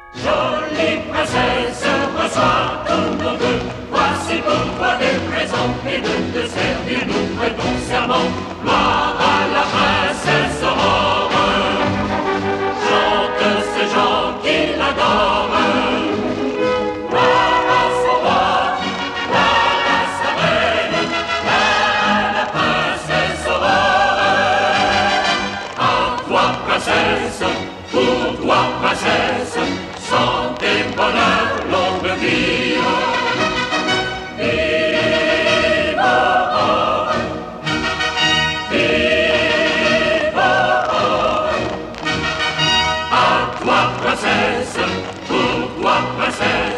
Jolie princesse, reçois tous nos vœux. Voici pour toi des présents et de dessert. Et nous prêtons serment. Gloire à la princesse Aurore. Chante ces gens qui l'adorent. Gloire à son roi, gloire à sa reine, gloire à la princesse Aurore. À toi, princesse, pour toi, princesse, santé, bonheur, longue vie. Vive Aurore, vive Aurore. À toi, princesse, pour toi, princesse.